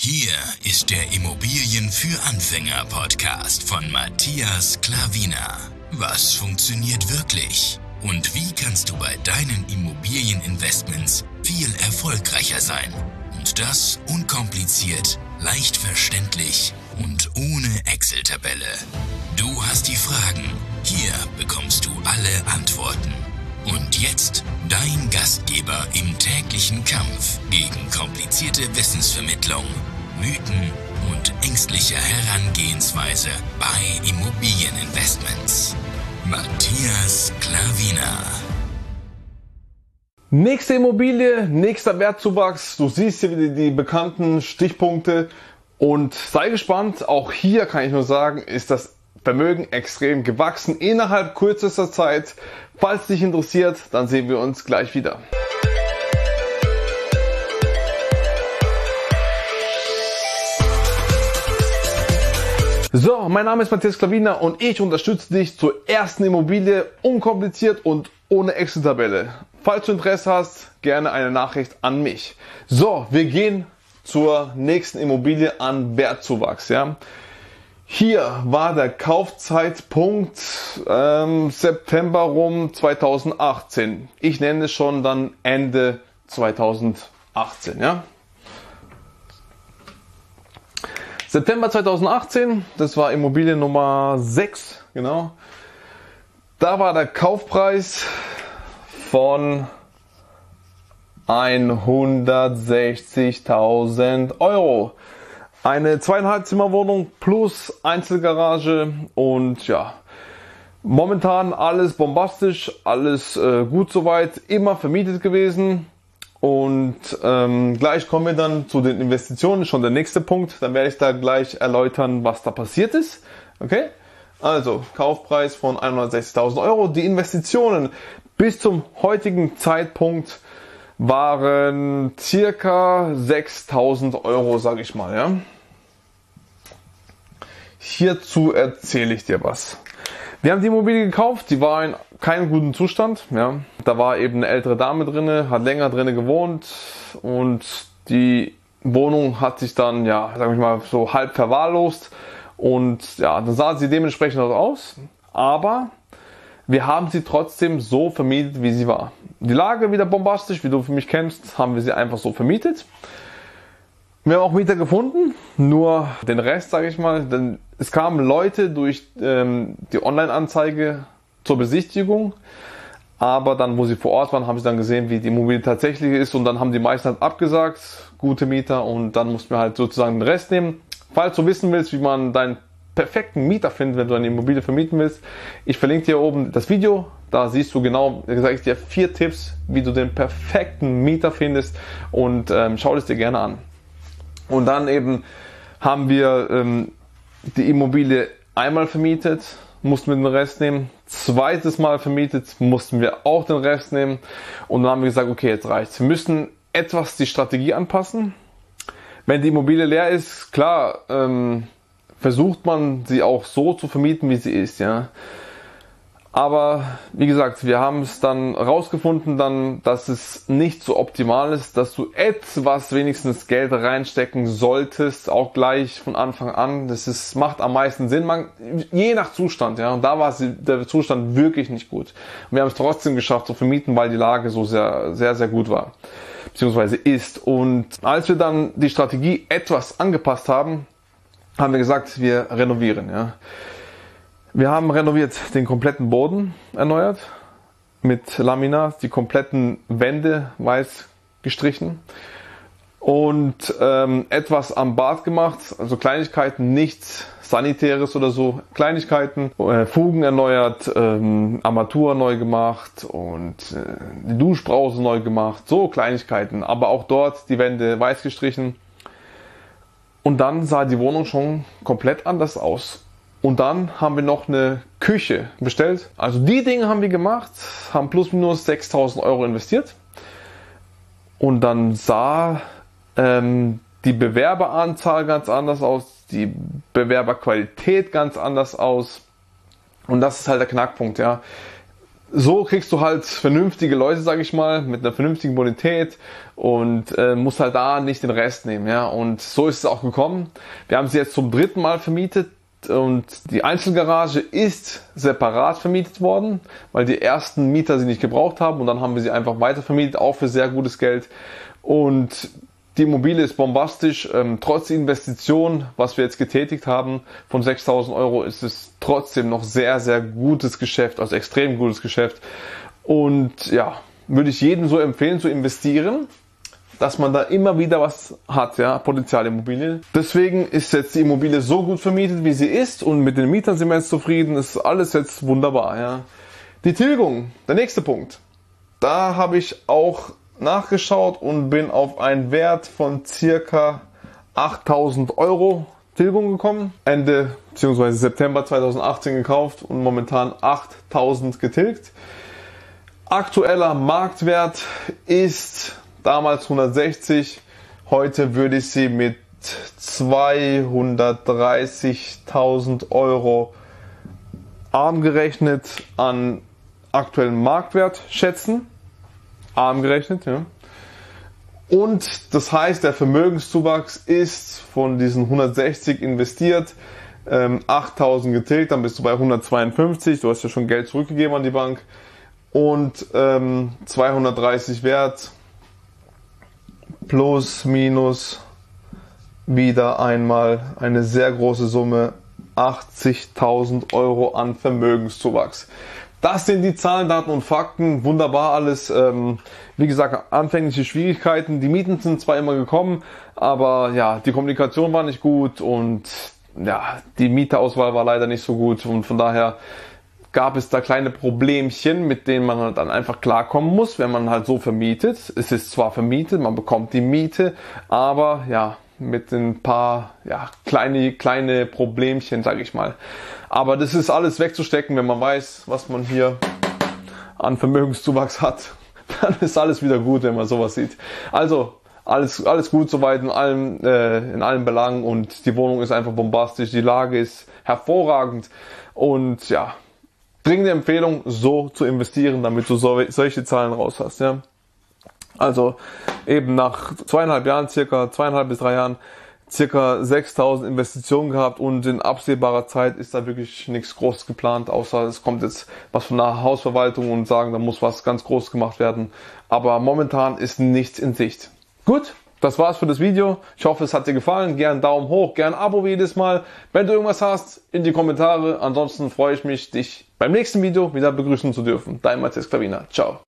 Hier ist der Immobilien für Anfänger Podcast von Matthias Klavina. Was funktioniert wirklich? Und wie kannst du bei deinen Immobilieninvestments viel erfolgreicher sein? Und das unkompliziert, leicht verständlich und ohne Excel-Tabelle. Du hast die Fragen, hier bekommst du alle Antworten. Und jetzt dein Gastgeber im täglichen Kampf gegen komplizierte Wissensvermittlung, Mythen und ängstliche Herangehensweise bei Immobilieninvestments. Matthias Klavina. Nächste Immobilie, nächster Wertzuwachs. Du siehst hier wieder die bekannten Stichpunkte und sei gespannt. Auch hier kann ich nur sagen, ist das Vermögen extrem gewachsen innerhalb kürzester Zeit. Falls dich interessiert, dann sehen wir uns gleich wieder. So, mein Name ist Matthias Klavina und ich unterstütze dich zur ersten Immobilie unkompliziert und ohne Excel-Tabelle. Falls du Interesse hast, gerne eine Nachricht an mich. So, wir gehen zur nächsten Immobilie an Wertzuwachs. Ja. Hier war der Kaufzeitpunkt September rum 2018. Ich nenne es schon dann Ende 2018. Ja. September 2018, das war Immobilie Nummer 6, genau. Da war der Kaufpreis von 160.000 Euro. Eine 2,5 Zimmerwohnung plus Einzelgarage und ja, momentan alles bombastisch, alles gut soweit, immer vermietet gewesen. Und gleich kommen wir dann zu den Investitionen, schon der nächste Punkt. Dann werde ich da gleich erläutern, was da passiert ist. Okay? Also, Kaufpreis von 160.000 Euro. Die Investitionen bis zum heutigen Zeitpunkt waren circa 6.000 Euro, sage ich mal. Ja? Hierzu erzähle ich dir was. Wir haben die Immobilie gekauft, die war in keinem guten Zustand. Ja. Da war eben eine ältere Dame drinne, hat länger drinne gewohnt und die Wohnung hat sich dann, ja, sag ich mal, so halb verwahrlost und ja, dann sah sie dementsprechend aus. Aber wir haben sie trotzdem so vermietet, wie sie war. Die Lage wieder bombastisch, wie du für mich kennst, haben wir sie einfach so vermietet. Wir haben auch Mieter gefunden, nur den Rest, sage ich mal, denn es kamen Leute durch die Online-Anzeige zur Besichtigung, aber dann, wo sie vor Ort waren, haben sie dann gesehen, wie die Immobilie tatsächlich ist und dann haben die meisten halt abgesagt, gute Mieter, und dann mussten wir halt sozusagen den Rest nehmen. Falls du wissen willst, wie man deinen perfekten Mieter findet, wenn du eine Immobilie vermieten willst, ich verlinke dir oben das Video, da siehst du genau, da sage ich dir 4 Tipps, wie du den perfekten Mieter findest und schau es dir gerne an. Und dann eben haben wir die Immobilie einmal vermietet, mussten wir den Rest nehmen. Zweites Mal vermietet, mussten wir auch den Rest nehmen. Und dann haben wir gesagt, okay, jetzt reicht's. Wir müssen etwas die Strategie anpassen. Wenn die Immobilie leer ist, klar, versucht man sie auch so zu vermieten, wie sie ist. Ja. Aber wie gesagt, wir haben es dann rausgefunden, dass es nicht so optimal ist, dass du etwas wenigstens Geld reinstecken solltest, auch gleich von Anfang an. Macht am meisten Sinn, je nach Zustand. Ja. Und da war der Zustand wirklich nicht gut. Und wir haben es trotzdem geschafft zu vermieten, weil die Lage so sehr, sehr, sehr gut war, beziehungsweise ist. Und als wir dann die Strategie etwas angepasst haben, haben wir gesagt, wir renovieren. Ja. Wir haben renoviert, den kompletten Boden erneuert, mit Laminat, die kompletten Wände weiß gestrichen und etwas am Bad gemacht, also Kleinigkeiten, nichts Sanitäres oder so, Kleinigkeiten, Fugen erneuert, Armatur neu gemacht und die Duschbrause neu gemacht, so Kleinigkeiten, aber auch dort die Wände weiß gestrichen. Und dann sah die Wohnung schon komplett anders aus. Und dann haben wir noch eine Küche bestellt. Also die Dinge haben wir gemacht, haben plus minus 6.000 Euro investiert. Und dann sah die Bewerberanzahl ganz anders aus, die Bewerberqualität ganz anders aus. Und das ist halt der Knackpunkt, ja. So kriegst du halt vernünftige Leute, sag ich mal, mit einer vernünftigen Bonität und musst halt da nicht den Rest nehmen, ja. Und so ist es auch gekommen. Wir haben sie jetzt zum 3. Mal vermietet und die Einzelgarage ist separat vermietet worden, weil die ersten Mieter sie nicht gebraucht haben und dann haben wir sie einfach weiter vermietet, auch für sehr gutes Geld. Und die Immobilie ist bombastisch, trotz Investition, was wir jetzt getätigt haben, von 6.000 Euro, ist es trotzdem noch sehr, sehr gutes Geschäft, also extrem gutes Geschäft. Und ja, würde ich jedem so empfehlen zu investieren, dass man da immer wieder was hat, ja, Potenzialimmobilien. Deswegen ist jetzt die Immobilie so gut vermietet, wie sie ist und mit den Mietern sind wir jetzt zufrieden, ist alles jetzt wunderbar, ja. Die Tilgung, der nächste Punkt. Da habe ich auch nachgeschaut und bin auf einen Wert von circa 8.000 Euro Tilgung gekommen. Ende bzw. September 2018 gekauft und momentan 8.000 getilgt. Aktueller Marktwert ist damals 160. Heute würde ich sie mit 230.000 Euro arm gerechnet an aktuellen Marktwert schätzen. Arm gerechnet, ja. Und das heißt, der Vermögenszuwachs ist von diesen 160 investiert, 8.000 getilgt, dann bist du bei 152, du hast ja schon Geld zurückgegeben an die Bank und 230 Wert plus minus wieder einmal eine sehr große Summe, 80.000 Euro an Vermögenszuwachs. Das sind die Zahlen, Daten und Fakten. Wunderbar alles. Wie gesagt, anfängliche Schwierigkeiten. Die Mieten sind zwar immer gekommen, aber ja, die Kommunikation war nicht gut und ja, die Mieterauswahl war leider nicht so gut. Und von daher gab es da kleine Problemchen, mit denen man halt dann einfach klarkommen muss, wenn man halt so vermietet. Es ist zwar vermietet, man bekommt die Miete, aber ja, mit ein paar kleine Problemchen, sage ich mal. Aber das ist alles wegzustecken, wenn man weiß, was man hier an Vermögenszuwachs hat. Dann ist alles wieder gut, wenn man sowas sieht. Also alles gut soweit in allen Belangen und die Wohnung ist einfach bombastisch, die Lage ist hervorragend und ja, dringende Empfehlung, so zu investieren, damit du solche Zahlen raus hast. Ja. Also eben nach 2,5 Jahren, circa 2,5 bis 3 Jahren, circa 6.000 Investitionen gehabt und in absehbarer Zeit ist da wirklich nichts Großes geplant, außer es kommt jetzt was von der Hausverwaltung und sagen, da muss was ganz Großes gemacht werden. Aber momentan ist nichts in Sicht. Gut, das war's für das Video. Ich hoffe, es hat dir gefallen. Gern Daumen hoch, gern Abo wie jedes Mal. Wenn du irgendwas hast, in die Kommentare. Ansonsten freue ich mich, dich beim nächsten Video wieder begrüßen zu dürfen. Dein Matthias Klavina. Ciao.